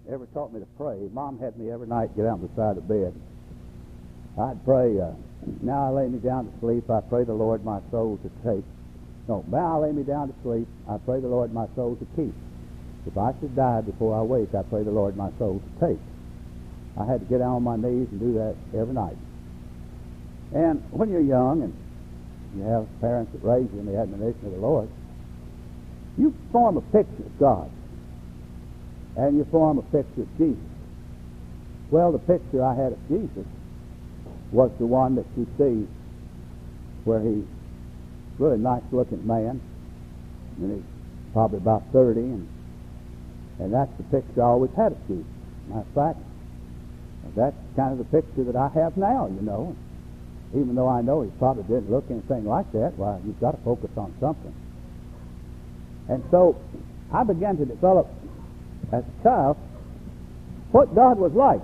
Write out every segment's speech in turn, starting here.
ever taught me to pray. Mom had me every night get out on the side of the bed. I'd pray, now I lay me down to sleep, I pray the Lord my soul to take. No, now I lay me down to sleep, I pray the Lord my soul to keep. If I should die before I wake, I pray the Lord my soul to take. I had to get down on my knees and do that every night. And when you're young and you have parents that raise you in the admonition of the Lord, you form a picture of God. And you form a picture of Jesus. Well, the picture I had of Jesus was the one that you see where he's a really nice-looking man, and he's probably about 30, and that's the picture I always had of Jesus. Matter of fact, that's kind of the picture that I have now, you know. Even though I know he probably didn't look anything like that, well, you've got to focus on something. And so I began to develop, as a child, what God was like.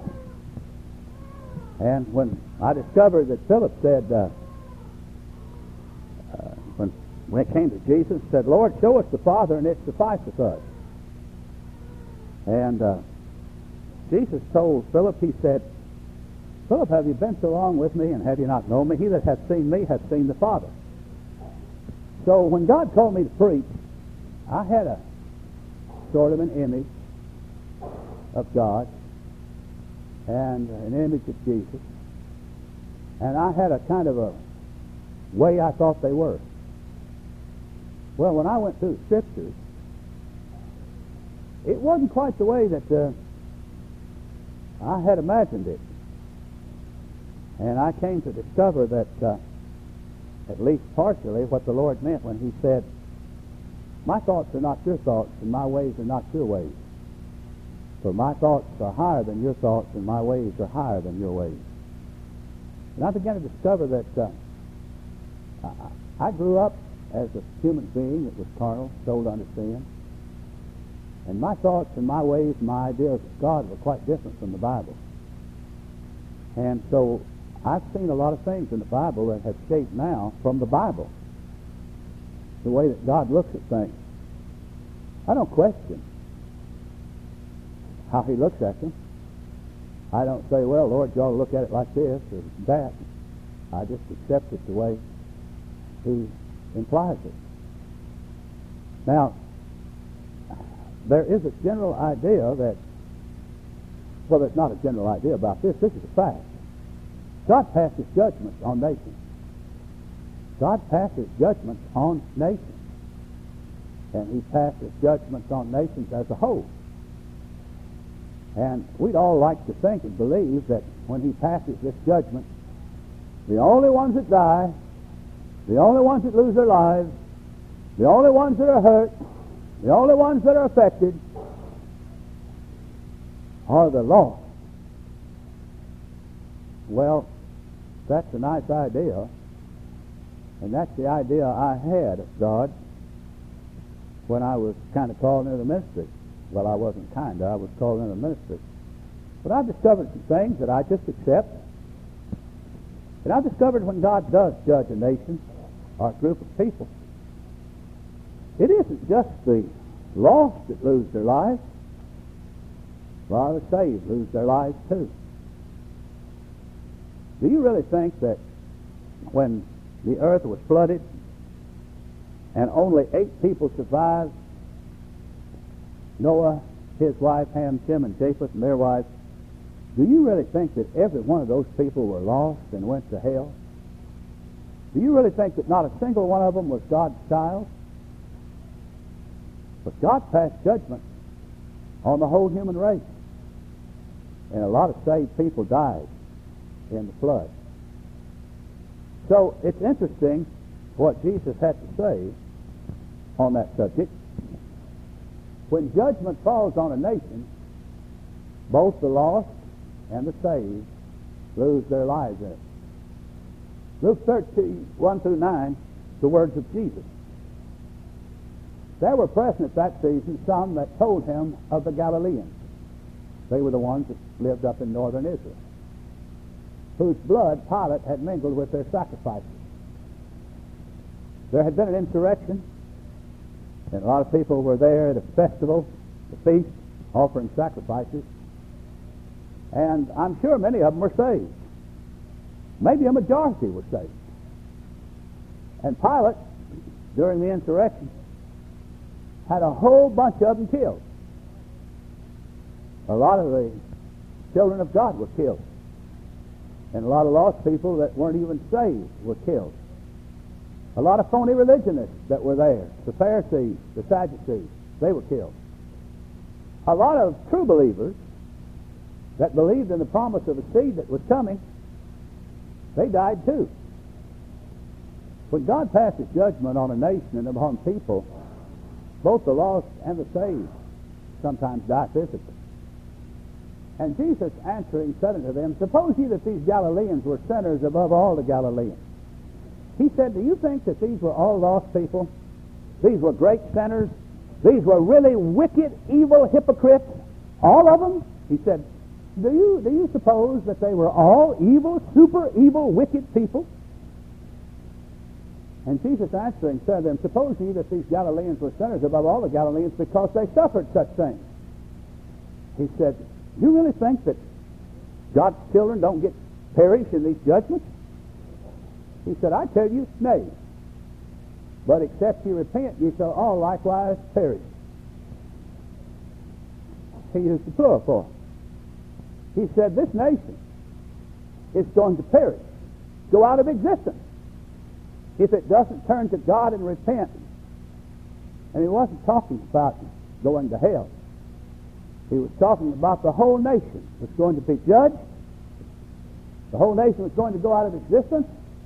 And when I discovered that Philip said, when it came to Jesus, said, Lord, show us the Father, and it sufficeth us. And Jesus told Philip, he said, Philip, have you been so long with me, and have you not known me? He that hath seen me hath seen the Father. So when God called me to preach, I had a sort of an image of God and an image of Jesus, and I had a kind of a way I thought they were. Well, when I went through the Scriptures, it wasn't quite the way that I had imagined it. And I came to discover that, at least partially, what the Lord meant when he said, my thoughts are not your thoughts, and my ways are not your ways. For my thoughts are higher than your thoughts, and my ways are higher than your ways. And I began to discover that I grew up as a human being that was carnal, sold under sin. And my thoughts and my ways and my ideas of God were quite different from the Bible. And so I've seen a lot of things in the Bible that have shaped now from the Bible. The way that God looks at things. I don't question how he looks at them. I don't say, well, Lord, you ought to look at it like this or that. I just accept it the way he implies it. Now, there is a general idea that, well, there's not a general idea about this. This is a fact. God passes judgments on nations. God passes judgments on nations. And he passes judgments on nations as a whole. And we'd all like to think and believe that when he passes this judgment, the only ones that die, the only ones that lose their lives, the only ones that are hurt, the only ones that are affected are the lost. Well, that's a nice idea, and that's the idea I had of God when I was kind of called into the ministry. Well, I wasn't kind of. I was called into the ministry. But I discovered some things that I just accept. And I discovered when God does judge a nation or a group of people, it isn't just the lost that lose their lives. Well, the saved lose their lives too. Do you really think that when the earth was flooded and only 8 people survived, Noah, his wife, Ham, Shem, and Japheth, and their wives, do you really think that every one of those people were lost and went to hell? Do you really think that not a single one of them was God's child? But God passed judgment on the whole human race. And a lot of saved people died in the flood. So it's interesting what Jesus had to say on that subject. When judgment falls on a nation, both the lost and the saved lose their lives in it. Luke 13, 1 through 9, the words of Jesus. There were present at that season some that told him of the Galileans. They were the ones that lived up in northern Israel, whose blood Pilate had mingled with their sacrifices. There had been an insurrection, and a lot of people were there at a festival, the feast, offering sacrifices. And I'm sure many of them were saved. Maybe a majority were saved. And Pilate, during the insurrection, had a whole bunch of them killed. A lot of the children of God were killed. And a lot of lost people that weren't even saved were killed. A lot of phony religionists that were there, the Pharisees, the Sadducees, they were killed. A lot of true believers that believed in the promise of a seed that was coming, they died too. When God passes judgment on a nation and upon people, both the lost and the saved sometimes die physically. And Jesus answering said unto them, Suppose ye that these Galileans were sinners above all the Galileans. He said, Do you think that these were all lost people? These were great sinners? These were really wicked, evil hypocrites? All of them? He said, Do you suppose that they were all evil, super evil, wicked people? And Jesus answering said to them, Suppose ye that these Galileans were sinners above all the Galileans because they suffered such things? He said, You really think that God's children don't get perished in these judgments? He said, I tell you, nay. But except ye repent, ye shall all likewise perish. He used the plural form. He said, This nation is going to perish, go out of existence, if it doesn't turn to God and repent. And he wasn't talking about going to hell. He was talking about the whole nation was going to be judged. The whole nation was going to go out of existence.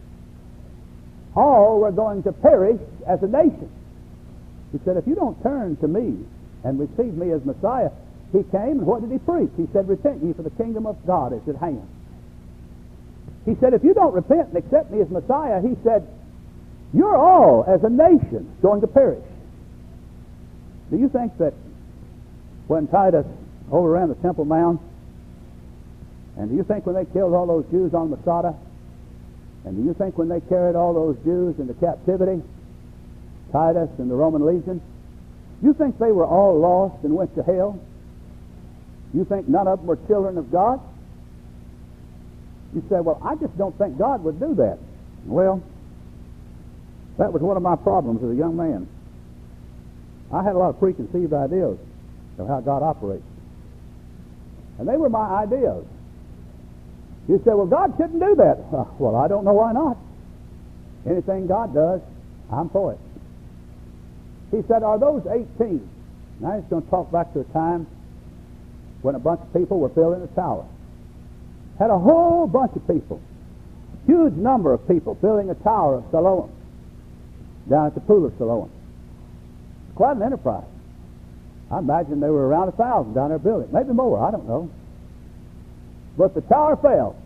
All were going to perish as a nation. He said, if you don't turn to me and receive me as Messiah, he came, and what did he preach? He said, repent ye, for the kingdom of God is at hand. He said, if you don't repent and accept me as Messiah, he said, you're all, as a nation, going to perish. Do you think that when Titus overran the Temple Mount, and do you think when they killed all those Jews on Masada, and do you think when they carried all those Jews into captivity, Titus and the Roman legion, you think they were all lost and went to hell? You think none of them were children of God? You say, well, I just don't think God would do that. Well, that was one of my problems as a young man. I had a lot of preconceived ideas of how God operates. And they were my ideas. You say, well, God shouldn't do that. Well, I don't know why not. Anything God does, I'm for it. He said, are those 18? Now he's going to talk back to a time when a bunch of people were building a tower. Had a whole bunch of people, huge number of people building a tower of Siloam down at the pool of Siloam. Quite an enterprise. I imagine there were around 1,000 down there building, maybe more, I don't know. But the tower fell.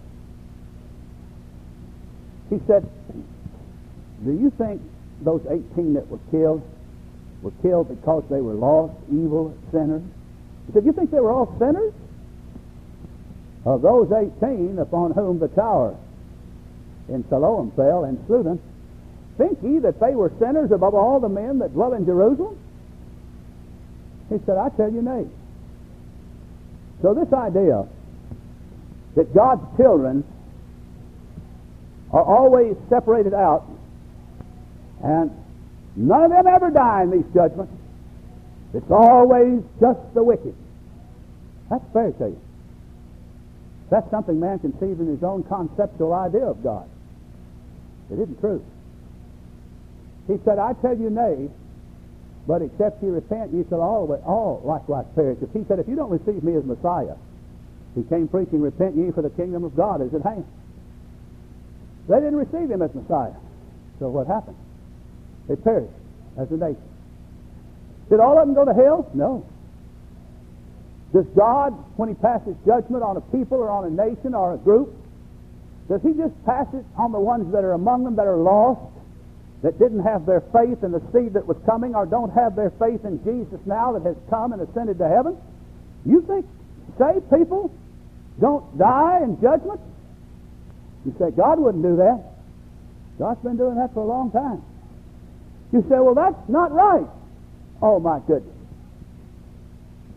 He said, do you think those 18 that were killed because they were lost, evil sinners? He said, you think they were all sinners? Of those 18 upon whom the tower in Siloam fell and slew them, think ye that they were sinners above all the men that dwell in Jerusalem? He said, I tell you nay. So this idea that God's children are always separated out and none of them ever die in these judgments, it's always just the wicked. That's fairy tale. That's something man conceived in his own conceptual idea of God. It isn't true. He said, I tell you nay, but except ye repent, ye shall all likewise perish. He said, if you don't receive me as Messiah, he came preaching, repent ye, for the kingdom of God is at hand. They didn't receive him as Messiah. So what happened? They perished as a nation. Did all of them go to hell? No. Does God, when he passes judgment on a people or on a nation or a group, does he just pass it on the ones that are among them that are lost, that didn't have their faith in the seed that was coming, or don't have their faith in Jesus now that has come and ascended to heaven? You think saved people don't die in judgment? You say, God wouldn't do that. God's been doing that for a long time. You say, well, that's not right. Oh, my goodness.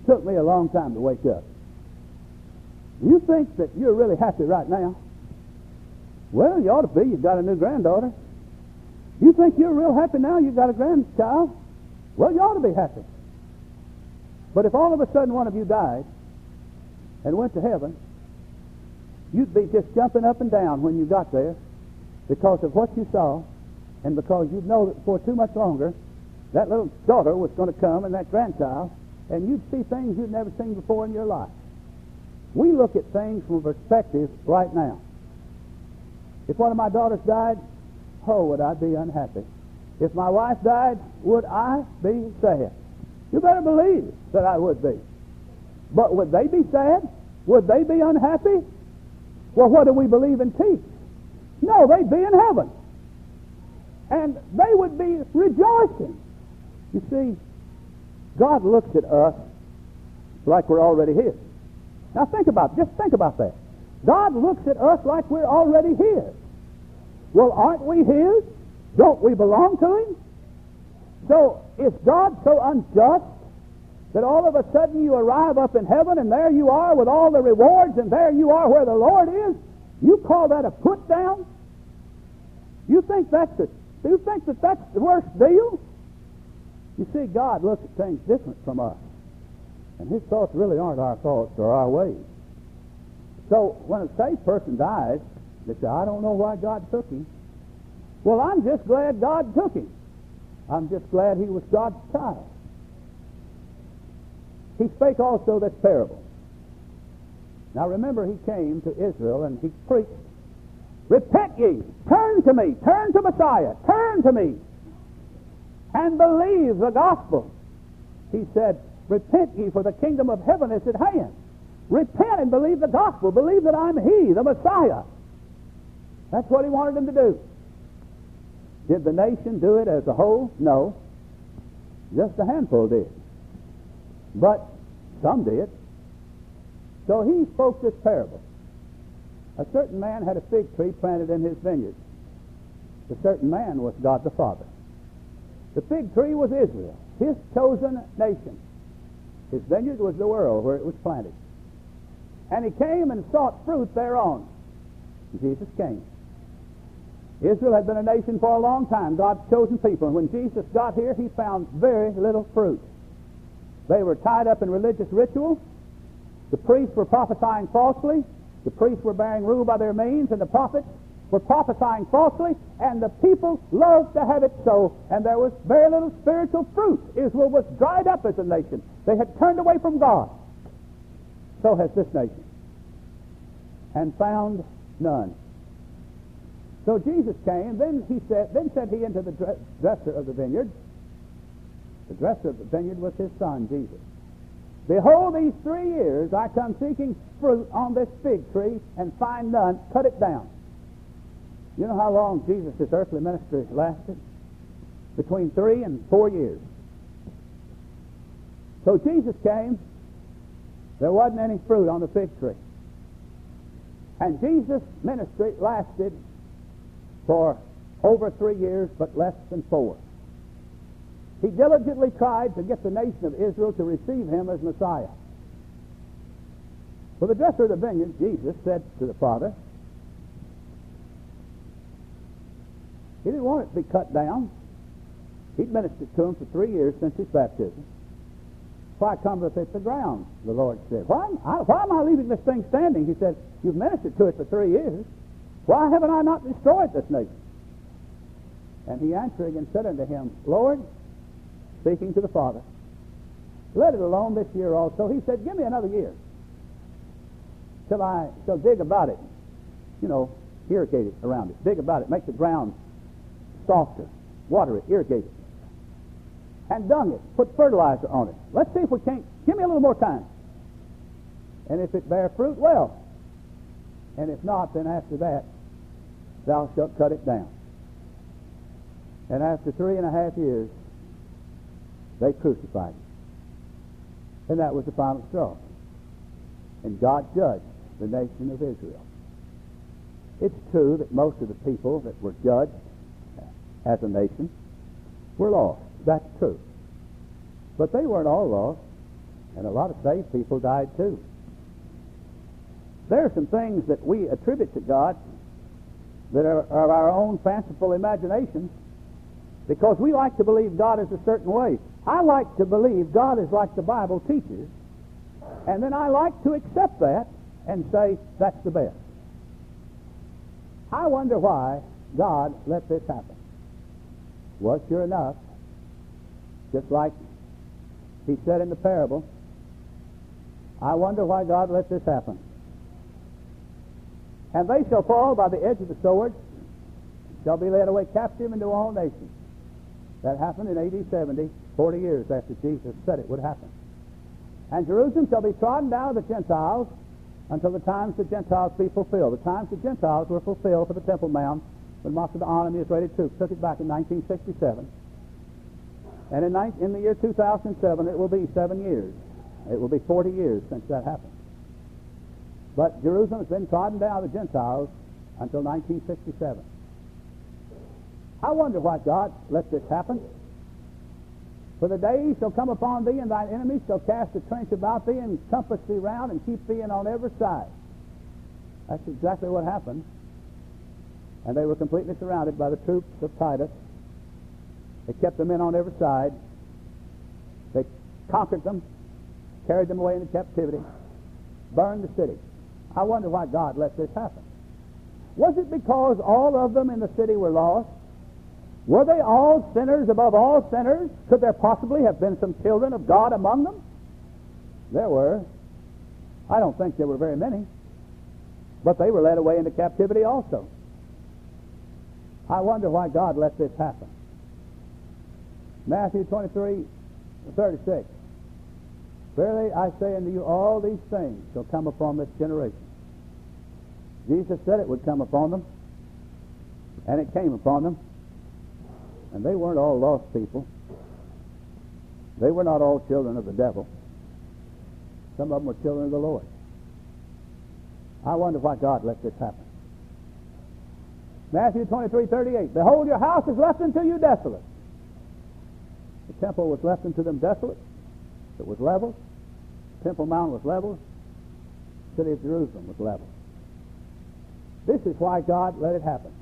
Took me a long time to wake up. You think that you're really happy right now? Well, you ought to be. You've got a new granddaughter. You think you're real happy now? You've got a grandchild? Well, you ought to be happy. But if all of a sudden one of you died and went to heaven, you'd be just jumping up and down when you got there because of what you saw, and because you'd know that before too much longer that little daughter was going to come and that grandchild, and you'd see things you'd never seen before in your life. We look at things from a perspective right now. If one of my daughters died, oh, would I be unhappy. If my wife died, would I be sad? You better believe that I would be. But would they be sad? Would they be unhappy? Well, what do we believe and teach? No, they'd be in heaven. And they would be rejoicing. You see, God looks at us like we're already His. Now think about it. Just think about that. God looks at us like we're already His. Well, aren't we His? Don't we belong to Him? So, is God so unjust that all of a sudden you arrive up in heaven and there you are with all the rewards and there you are where the Lord is? You call that a put down? You think that that's the worst deal? You see, God looks at things different from us. And His thoughts really aren't our thoughts or our ways. So when a saved person dies, they say, I don't know why God took him. Well, I'm just glad God took him. I'm just glad he was God's child. He spake also this parable. Now remember, he came to Israel and he preached, repent ye, turn to me, turn to Messiah, turn to me, and believe the gospel. He said, repent ye, for the kingdom of heaven is at hand. Repent and believe the gospel. Believe that I'm He, the Messiah. That's what he wanted them to do. Did the nation do it as a whole? No. Just a handful did. But some did. So he spoke this parable. A certain man had a fig tree planted in his vineyard. The certain man was God the Father. The fig tree was Israel, his chosen nation. His vineyard was the world where it was planted. And he came and sought fruit thereon. Jesus came. Israel had been a nation for a long time, God's chosen people. And when Jesus got here, he found very little fruit. They were tied up in religious ritual. The priests were prophesying falsely. The priests were bearing rule by their means, and the prophets were prophesying falsely, and the people loved to have it so, and there was very little spiritual fruit. Israel was dried up as a nation. They had turned away from God. So has this nation. And found none. So Jesus came, then said he unto the dresser of the vineyard. The dresser of the vineyard was his son, Jesus. Behold, these 3 years I come seeking fruit on this fig tree, and find none. Cut it down. You know how long Jesus' earthly ministry lasted? Between 3 and 4 years. So Jesus came. There wasn't any fruit on the fig tree. And Jesus' ministry lasted for over 3 years, but less than 4. He diligently tried to get the nation of Israel to receive him as Messiah. For the dresser of the vineyard, Jesus said to the Father, he didn't want it to be cut down. He'd ministered to him for 3 years since his baptism. Why cometh it the ground? The Lord said. Why am I leaving this thing standing? He said, you've ministered to it for 3 years. Why haven't I not destroyed this nation? And he answering and said unto him, Lord, speaking to the Father, let it alone this year also. He said, give me another year till I shall dig about it. Irrigate it around it. Dig about it. Make the ground softer. Water it. Irrigate it. And dung it. Put fertilizer on it. Let's see if we can't. Give me a little more time. And if it bear fruit, well. And if not, then after that, thou shalt cut it down. And after 3.5 years, they crucified him. And that was the final straw. And God judged the nation of Israel. It's true that most of the people that were judged as a nation were lost. That's true. But they weren't all lost. And a lot of saved people died too. There are some things that we attribute to God that are of our own fanciful imagination, because we like to believe God is a certain way. I like to believe God is like the Bible teaches, and then I like to accept that and say that's the best. I wonder why God let this happen. Well, sure enough, just like he said in the parable, I wonder why God let this happen. And they shall fall by the edge of the sword, shall be led away captive into all nations. That happened in AD 70, 40 years after Jesus said it would happen. And Jerusalem shall be trodden down of the Gentiles until the times the Gentiles be fulfilled. The times the Gentiles were fulfilled for the Temple Mount when Macedon, the Israeli troops, took it back in 1967. And in the year 2007, it will be 7 years. It will be 40 years since that happened. But Jerusalem has been trodden down of the Gentiles until 1967. I wonder why God let this happen. For the days shall come upon thee, and thine enemies shall cast a trench about thee, and compass thee round, and keep thee in on every side. That's exactly what happened. And they were completely surrounded by the troops of Titus. They kept them in on every side. They conquered them, carried them away into captivity, burned the city. I wonder why God let this happen. Was it because all of them in the city were lost? Were they all sinners above all sinners? Could there possibly have been some children of God among them? There were. I don't think there were very many. But they were led away into captivity also. I wonder why God let this happen. Matthew 23:36. Verily I say unto you, all these things shall come upon this generation. Jesus said it would come upon them, and it came upon them. And they weren't all lost people. They were not all children of the devil. Some of them were children of the Lord. I wonder why God let this happen. Matthew 23:38. Behold, your house is left unto you desolate. The temple was left unto them desolate. It was leveled. Temple Mount was leveled. The city of Jerusalem was leveled. This is why God let it happen.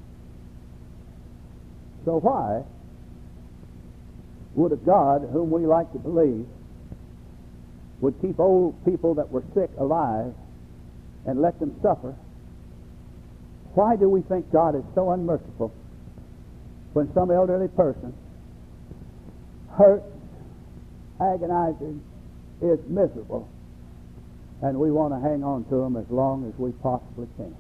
So why would a God whom we like to believe would keep old people that were sick alive and let them suffer? Why do we think God is so unmerciful when some elderly person hurt, agonizing, is miserable, and we want to hang on to them as long as we possibly can?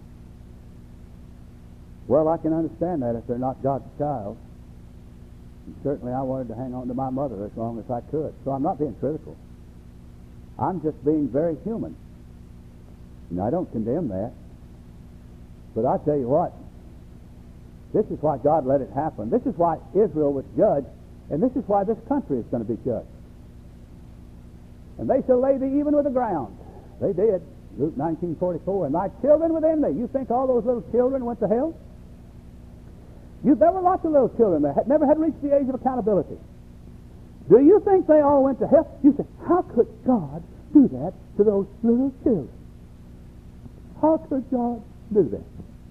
Well, I can understand that if they're not God's child. And certainly I wanted to hang on to my mother as long as I could. So I'm not being critical. I'm just being very human. And I don't condemn that. But I tell you what, this is why God let it happen. This is why Israel was judged, and this is why this country is going to be judged. And they shall lay thee even with the ground. They did. Luke 19:44. And thy children within thee. You think all those little children went to hell? There were lots of little children that never had reached the age of accountability. Do you think they all went to hell? You say, how could God do that to those little children? How could God do that?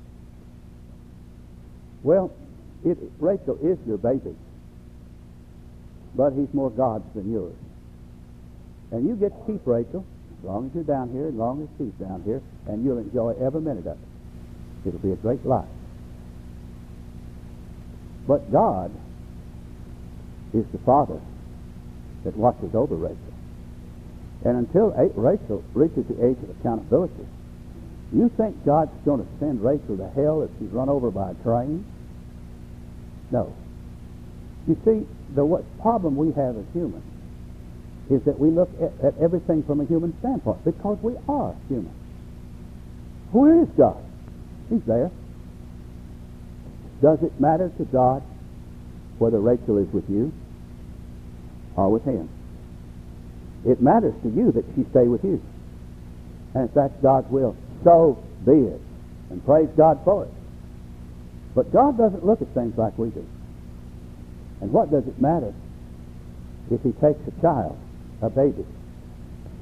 Well, Rachel is your baby, but he's more God's than yours. And you get to keep Rachel as long as you're down here, as long as she's down here, and you'll enjoy every minute of it. It'll be a great life. But God is the Father that watches over Rachel. And until Rachel reaches the age of accountability, you think God's going to send Rachel to hell if she's run over by a train? No. You see, the problem we have as humans is that we look at everything from a human standpoint, because we are human. Where is God? He's there. Does it matter to God whether Rachel is with you or with him? It matters to you that she stay with you. And if that's God's will, so be it. And praise God for it. But God doesn't look at things like we do. And what does it matter if he takes a child, a baby,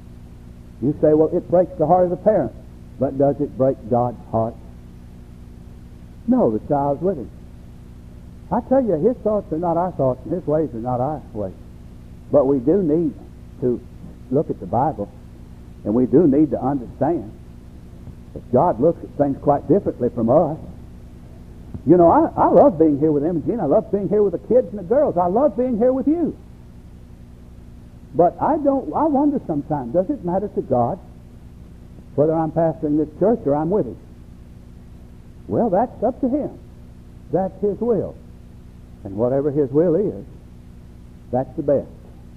You say, well, it breaks the heart of the parent. But does it break God's heart? No, the child's with him. I tell you, his thoughts are not our thoughts, and his ways are not our ways. But we do need to look at the Bible, and we do need to understand that God looks at things quite differently from us. You know, I love being here with Imogene. I love being here with the kids and the girls. I love being here with you. But I wonder sometimes, does it matter to God whether I'm pastoring this church or I'm with him? Well, that's up to him. That's his will. And whatever his will is, that's the best.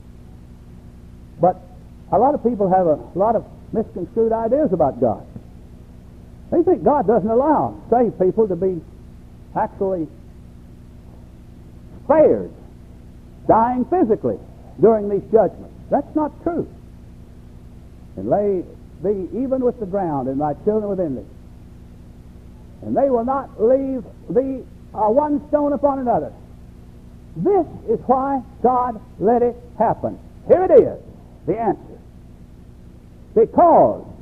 But a lot of people have a lot of misconstrued ideas about God. They think God doesn't allow saved people to be actually spared, dying physically during these judgments. That's not true. And lay thee even with the ground, and thy children within thee. And they will not leave thee one stone upon another. This is why God let it happen. Here it is, the answer. Because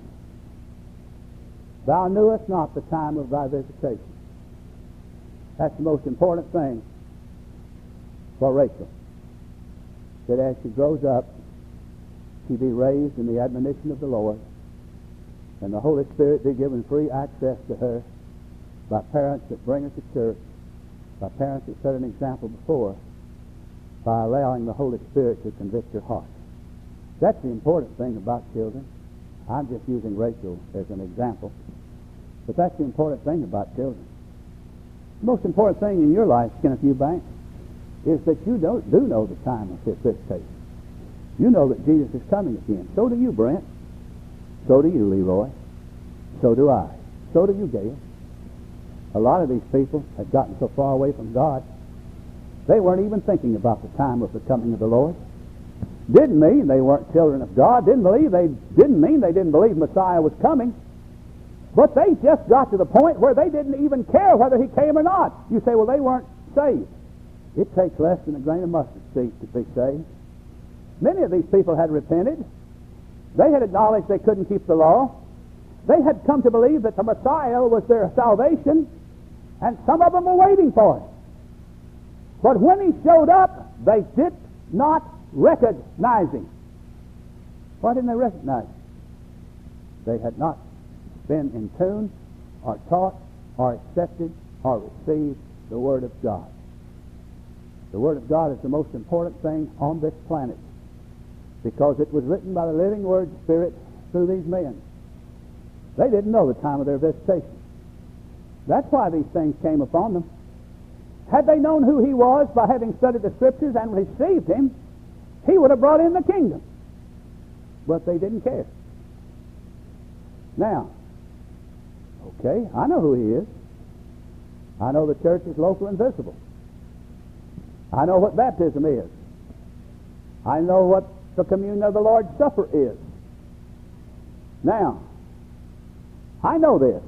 thou knewest not the time of thy visitation. That's the most important thing for Rachel. That as she grows up, she be raised in the admonition of the Lord, and the Holy Spirit be given free access to her by parents that bring her to church, by parents that set an example before, by allowing the Holy Spirit to convict her heart. That's the important thing about children. I'm just using Rachel as an example, but that's the important thing about children. The most important thing in your life, Kenneth Eubank, is that you do know the time of his visitation. You know that Jesus is coming again. So do you, Brent. So do you, Leroy. So do I. So do you, Gail. A lot of these people had gotten so far away from God, they weren't even thinking about the time of the coming of the Lord. Didn't mean they weren't children of God. Didn't mean they didn't believe Messiah was coming. But they just got to the point where they didn't even care whether he came or not. You say, well, they weren't saved. It takes less than a grain of mustard seed to be saved. Many of these people had repented. They had acknowledged they couldn't keep the law. They had come to believe that the Messiah was their salvation, and some of them were waiting for him. But when he showed up, they did not recognize him. Why didn't they recognize him? They had not been in tune or taught or accepted or received the Word of God. The Word of God is the most important thing on this planet, because it was written by the living Word Spirit through these men. They didn't know the time of their visitation. That's why these things came upon them. Had they known who he was by having studied the Scriptures and received him, he would have brought in the kingdom. But they didn't care. Now, okay, I know who he is. I know the church is local and visible. I know what baptism is. I know what the communion of the Lord's Supper is. Now, I know this.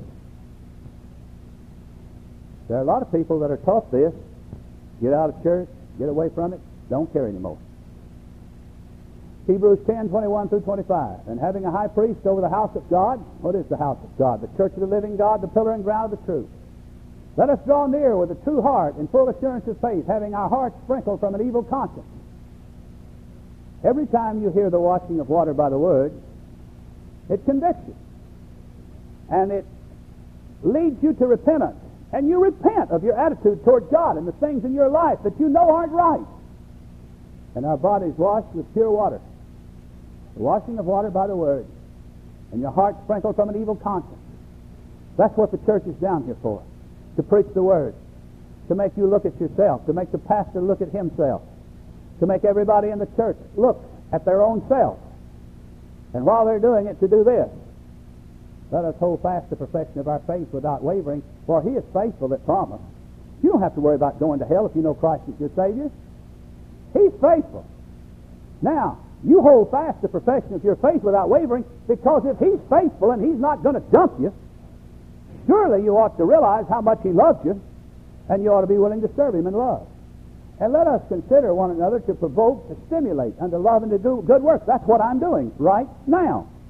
There are a lot of people that are taught this. Get out of church, get away from it, don't care anymore. Hebrews 10:21 through 25. And having a high priest over the house of God. What is the house of God? The church of the living God, the pillar and ground of the truth. Let us draw near with a true heart in full assurance of faith, having our hearts sprinkled from an evil conscience. Every time you hear the washing of water by the Word, it convicts you. And it leads you to repentance. And you repent of your attitude toward God and the things in your life that you know aren't right. And our bodies washed with pure water. The washing of water by the Word. And your heart sprinkled from an evil conscience. That's what the church is down here for. To preach the Word. To make you look at yourself. To make the pastor look at himself. To make everybody in the church look at their own self. And while they're doing it, to do this. Let us hold fast the perfection of our faith without wavering, for he is faithful that promised. You don't have to worry about going to hell if you know Christ is your Savior. He's faithful. Now, you hold fast the perfection of your faith without wavering, because if he's faithful and he's not going to dump you, surely you ought to realize how much he loves you, and you ought to be willing to serve him in love. And let us consider one another to provoke, to stimulate unto love and to do good works. That's what I'm doing right now.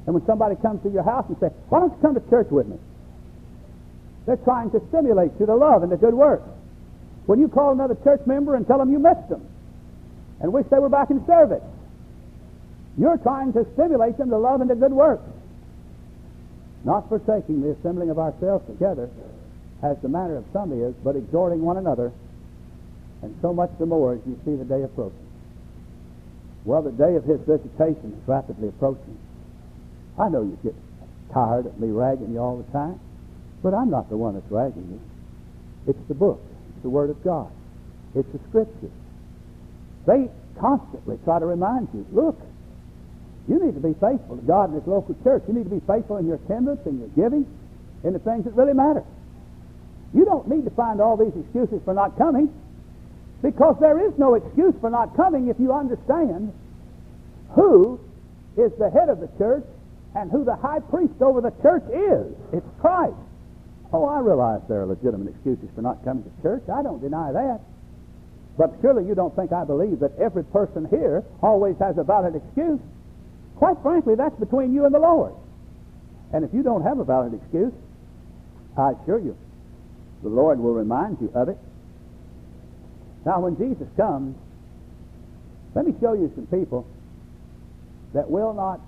And when somebody comes to your house and says, why don't you come to church with me? They're trying to stimulate you to love and to good works. When you call another church member and tell them you missed them and wish they were back in service, you're trying to stimulate them to love and to good works. Not forsaking the assembling of ourselves together, as the manner of some is, but exhorting one another, and so much the more as you see the day approaching. Well, the day of his visitation is rapidly approaching. I know you get tired of me ragging you all the time, but I'm not the one that's ragging you. It's the book. It's the Word of God. It's the Scripture. They constantly try to remind you, look, you need to be faithful to God and His local church. You need to be faithful in your attendance and your giving, in the things that really matter. You don't need to find all these excuses for not coming, because there is no excuse for not coming if you understand who is the head of the church and who the high priest over the church is. It's Christ. Oh, I realize there are legitimate excuses for not coming to church. I don't deny that. But surely you don't think I believe that every person here always has a valid excuse. Quite frankly, that's between you and the Lord. And if you don't have a valid excuse, I assure you, the Lord will remind you of it. Now, when Jesus comes, let me show you some people that will not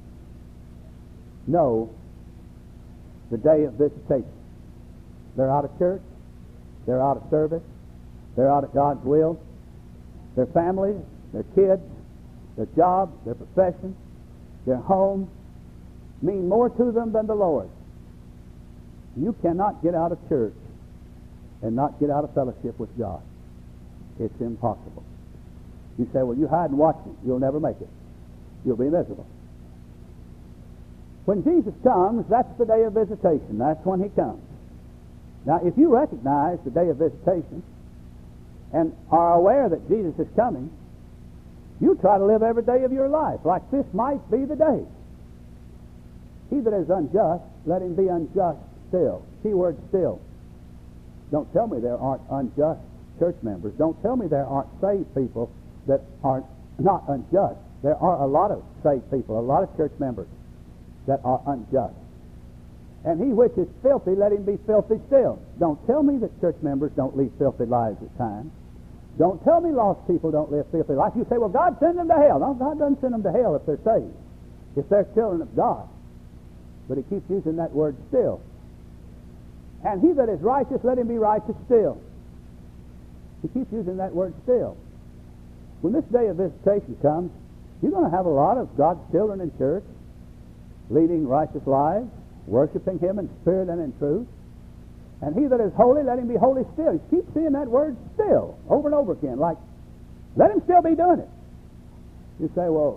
know the day of visitation. They're out of church. They're out of service. They're out of God's will. Their families, their kids, their jobs, their profession, their home mean more to them than the Lord. You cannot get out of church and not get out of fellowship with God. It's impossible. You say, well, you hide and watch me. You'll never make it. You'll be miserable. When Jesus comes, that's the day of visitation. That's when He comes. Now, if you recognize the day of visitation and are aware that Jesus is coming, you try to live every day of your life like this might be the day. He that is unjust, let him be unjust still. Keyword still. Don't tell me there aren't unjust church members. Don't tell me there aren't saved people that are not unjust. There are a lot of saved people, a lot of church members that are unjust. And he which is filthy, let him be filthy still. Don't tell me that church members don't lead filthy lives at times. Don't tell me lost people don't live filthy lives. You say, well, God send them to hell. No, God doesn't send them to hell if they're saved, if they're children of God. But He keeps using that word still. And he that is righteous, let him be righteous still. He keeps using that word still. When this day of visitation comes, you're going to have a lot of God's children in church, leading righteous lives, worshiping Him in spirit and in truth. And he that is holy, let him be holy still. You keep seeing that word still over and over again, like, let him still be doing it. You say, well,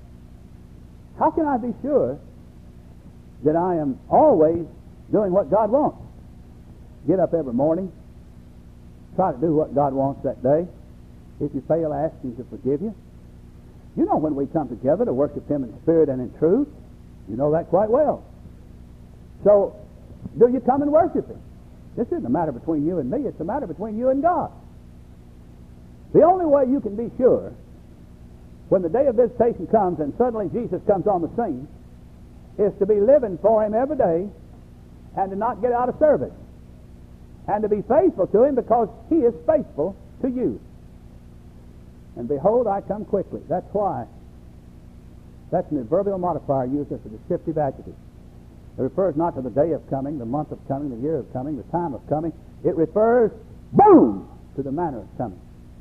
how can I be sure that I am always doing what God wants? Get up every morning, try to do what God wants that day. If you fail, ask Him to forgive you. You know when we come together to worship Him in spirit and in truth, you know that quite well. So, do you come and worship Him? This isn't a matter between you and me, it's a matter between you and God. The only way you can be sure when the day of visitation comes and suddenly Jesus comes on the scene is to be living for Him every day and to not get out of service and to be faithful to Him because He is faithful to you. And behold, I come quickly. That's why. That's an adverbial modifier used as a descriptive adjective. It refers not to the day of coming, the month of coming, the year of coming, the time of coming. It refers, boom, to the manner of coming.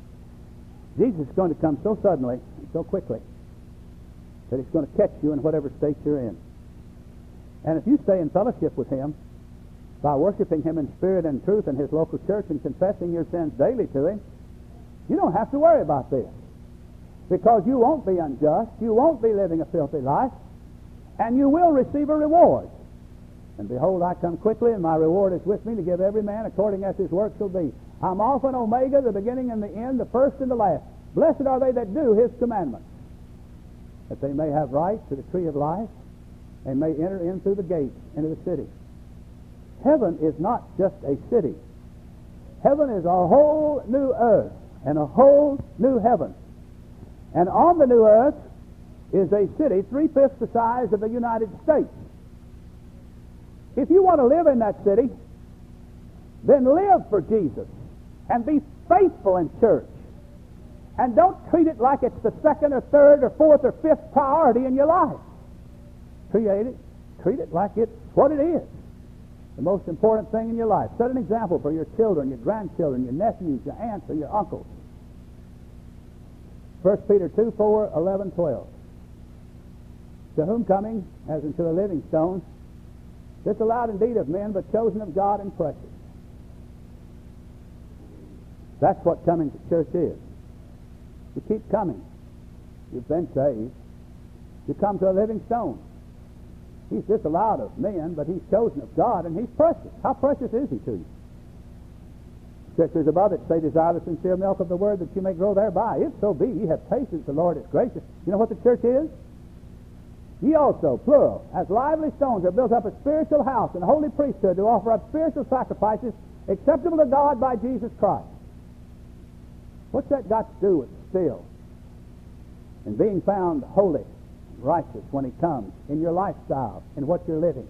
Jesus is going to come so suddenly and so quickly that He's going to catch you in whatever state you're in. And if you stay in fellowship with Him by worshiping Him in spirit and truth in His local church and confessing your sins daily to Him, you don't have to worry about this, because you won't be unjust, you won't be living a filthy life, and you will receive a reward. And behold, I come quickly, and my reward is with me to give every man according as his work shall be. I'm Alpha and Omega, the beginning and the end, the first and the last. Blessed are they that do His commandments, that they may have right to the tree of life, and may enter in through the gates into the city. Heaven is not just a city. Heaven is a whole new earth and a whole new heaven. And on the new earth is a city 3/5 the size of the United States. If you want to live in that city, then live for Jesus and be faithful in church. And don't treat it like it's the second or third or fourth or fifth priority in your life. Treat it like it's what it is. The most important thing in your life. Set an example for your children, your grandchildren, your nephews, your aunts, or your uncles. 1 Peter 2, 4, 11, 12. To whom coming, as unto a living stone, disallowed indeed of men, but chosen of God and precious. That's what coming to church is. You keep coming. You've been saved. You come to a living stone. He's disallowed of men, but he's chosen of God, and he's precious. How precious is he to you? Scriptures above it say, desire the sincere milk of the word that you may grow thereby. If so be, ye have tasted the Lord is gracious. You know what the church is? Ye also, plural, as lively stones are built up a spiritual house and a holy priesthood to offer up spiritual sacrifices acceptable to God by Jesus Christ. What's that got to do with still and being found holy and righteous when he comes in your lifestyle, in what you're living?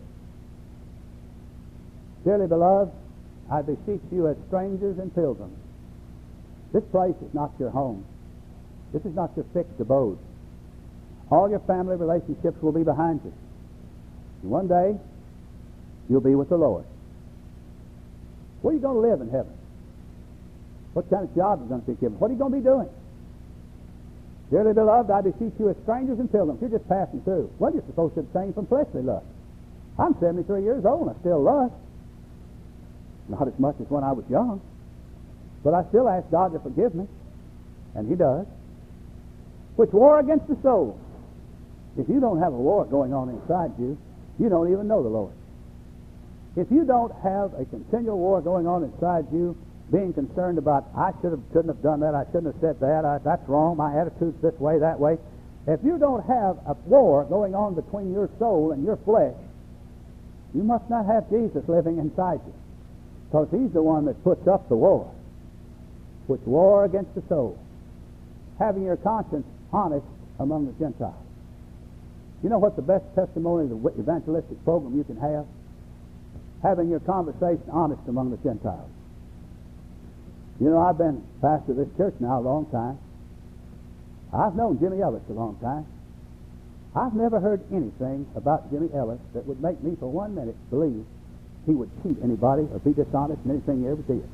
Dearly beloved, I beseech you as strangers and pilgrims. This place is not your home. This is not your fixed abode. All your family relationships will be behind you. And one day, you'll be with the Lord. Where are you going to live in heaven? What kind of job is going to be given? What are you going to be doing? Dearly beloved, I beseech you as strangers and pilgrims. You're just passing through. Well, you're supposed to abstain from fleshly lust. I'm 73 years old and I still lust. Not as much as when I was young. But I still ask God to forgive me. And he does. Which war against the soul. If you don't have a war going on inside you, you don't even know the Lord. If you don't have a continual war going on inside you, being concerned about, I shouldn't have done that, I shouldn't have said that, that's wrong, my attitude's this way, that way. If you don't have a war going on between your soul and your flesh, you must not have Jesus living inside you. Because he's the one that puts up the war. Which war against the soul. Having your conscience honest among the Gentiles. You know what the best testimony of the evangelistic program you can have? Having your conversation honest among the Gentiles. You know, I've been pastor of this church now a long time. I've known Jimmy Ellis a long time. I've never heard anything about Jimmy Ellis that would make me for 1 minute believe he would cheat anybody or be dishonest in anything he ever did.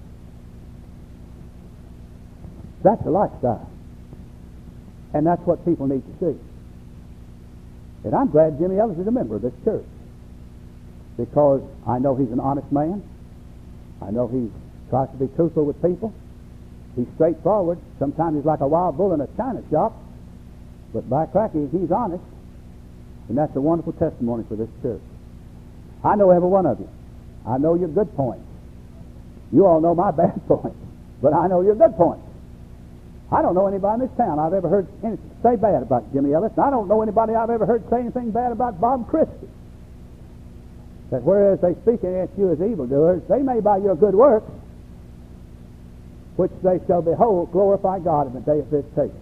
That's a lifestyle. And that's what people need to see. And I'm glad Jimmy Ellis is a member of this church. Because I know he's an honest man. I know he tries to be truthful with people. He's straightforward. Sometimes he's like a wild bull in a china shop. But by cracky, he's honest. And that's a wonderful testimony for this church. I know every one of you. I know your good points. You all know my bad points. But I know your good points. I don't know anybody in this town I've ever heard say bad about Jimmy Ellis. And I don't know anybody I've ever heard say anything bad about Bob Christie. That whereas they speak against you as evildoers, they may by your good works, which they shall behold, glorify God in the day of visitation.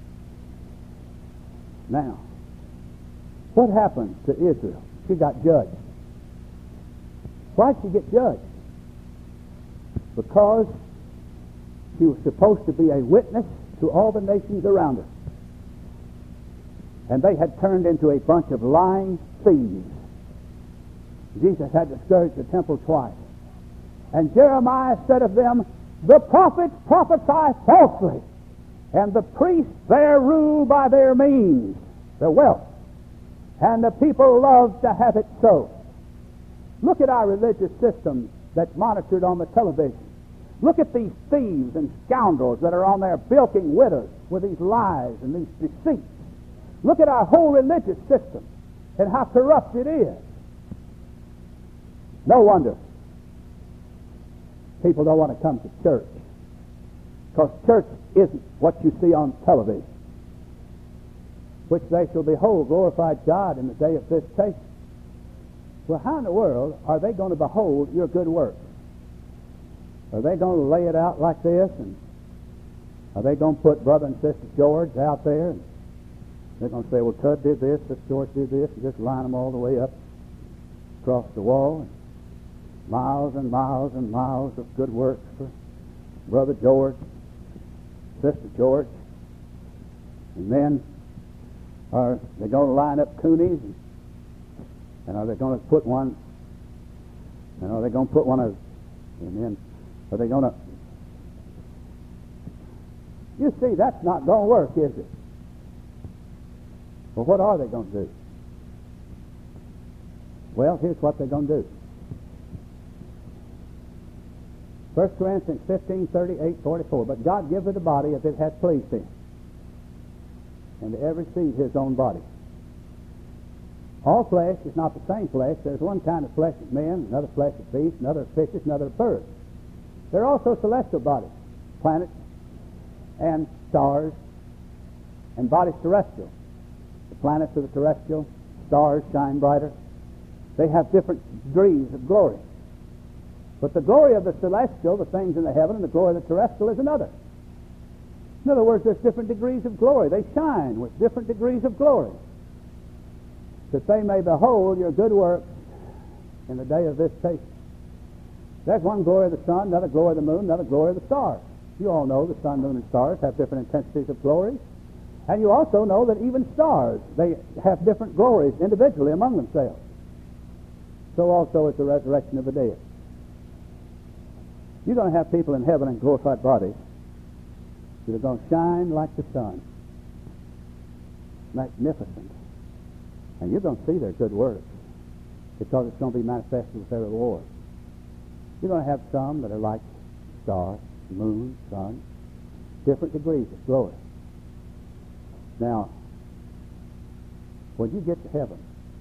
Now, what happened to Israel? She got judged. Why did she get judged? Because she was supposed to be a witness to all the nations around her. And they had turned into a bunch of lying thieves. Jesus had to scourge the temple twice. And Jeremiah said of them, the prophets prophesy falsely, and the priests there rule by their means, their wealth, and the people love to have it so. Look at our religious system that's monitored on the television. Look at these thieves and scoundrels that are on there bilking widows with these lies and these deceits. Look at our whole religious system and how corrupt it is. No wonder people don't want to come to church, because church isn't what you see on television, which they shall behold glorified God in the day of visitation. Well, how in the world are they going to behold your good works? Are they going to lay it out like this? And are they going to put Brother and Sister George out there and They're going to say, well, Tud did this, this George did this, and just line them all the way up across the wall. And miles and miles and miles of good works for Brother George, Sister George. And then are they going to line up Coonies? And are they going to put one? And are they going to put one of? And then are they going to? You see, that's not going to work, is it? Well, what are they going to do? Well, here's what they're going to do. 1 Corinthians 15:38-44. But God giveth the body as it hath pleased him, and to every seed his own body. All flesh is not the same flesh. There's one kind of flesh of men, another flesh of beasts, another of fishes, another of birds. There are also celestial bodies, planets and stars, and bodies terrestrial. The planets are the terrestrial, stars shine brighter. They have different degrees of glory. But the glory of the celestial, the things in the heaven, and the glory of the terrestrial is another. In other words, there's different degrees of glory. They shine with different degrees of glory, that they may behold your good works in the day of visitation. There's one glory of the sun, another glory of the moon, another glory of the stars. You all know the sun, moon, and stars have different intensities of glory. And you also know that even stars, they have different glories individually among themselves. So also is the resurrection of the dead. You're going to have people in heaven in glorified bodies that are going to shine like the sun. Magnificent. And you're going to see their good works because it's going to be manifested with their reward. You're going to have some that are like stars, moon, sun, different degrees of glory. Now, when you get to heaven,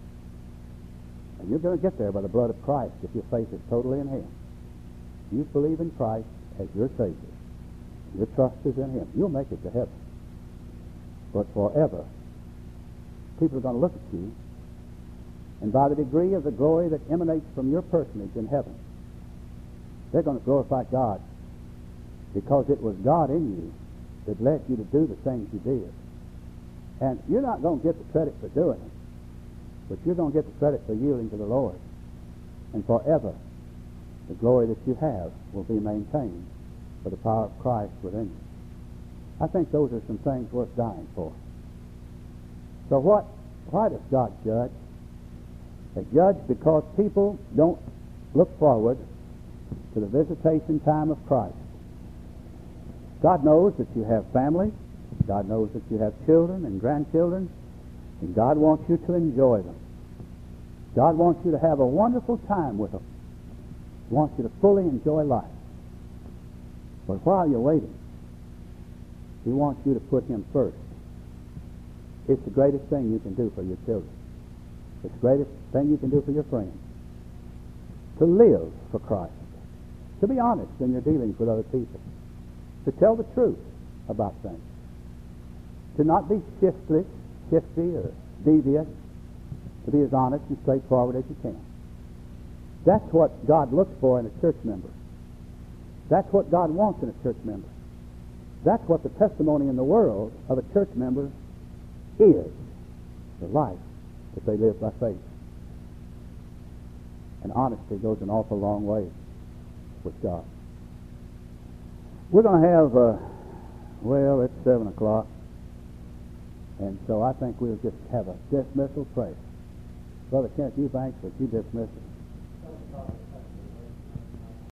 and you're going to get there by the blood of Christ if your faith is totally in him, you believe in Christ as your Savior, your trust is in him, you'll make it to heaven. But forever, people are going to look at you, and by the degree of the glory that emanates from your personage in heaven, they're going to glorify God, because it was God in you that led you to do the things you did. And you're not going to get the credit for doing it, but you're going to get the credit for yielding to the Lord. And forever, the glory that you have will be maintained for the power of Christ within you. I think those are some things worth dying for. So why does God judge? They judge because people don't look forward to the visitation time of Christ. God knows that you have family. God knows that you have children and grandchildren, and God wants you to enjoy them. God wants you to have a wonderful time with them. He wants you to fully enjoy life. But while you're waiting, he wants you to put him first. It's the greatest thing you can do for your children. It's the greatest thing you can do for your friends. To live for Christ. To be honest in your dealings with other people. To tell the truth about things. To not be shifty or devious. To be as honest and straightforward as you can. That's what God looks for in a church member. That's what God wants in a church member. That's what the testimony in the world of a church member is. The life that they live by faith. And honesty goes an awful long way with God. We're going to have, it's 7 o'clock. And so I think we'll just have a dismissal prayer. Brother Kent Eubanks, would you dismiss us?